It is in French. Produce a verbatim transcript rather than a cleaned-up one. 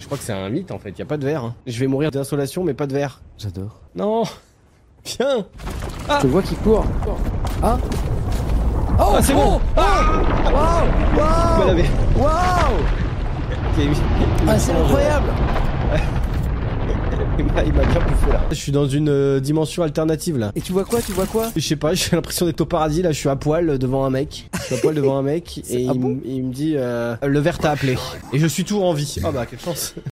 crois que c'est un mythe en fait, y a pas de verre. Hein. Je vais mourir d'insolation mais pas de verre. J'adore. Non. Viens. Ah. Je vois qu'il court. Ah. Oh, ah, c'est bon. Ah. Waouh. Waouh. Waouh. Ah, c'est incroyable. Il m'a bien bouffé là. Je suis dans une euh, dimension alternative là. Et tu vois quoi? Tu vois quoi? Je sais pas, j'ai l'impression d'être au paradis là, je suis à poil devant un mec. Je suis à poil devant un mec et ah il, bon il me dit euh, le verre t'a appelé. Et je suis toujours en vie. Oh bah quelle chance.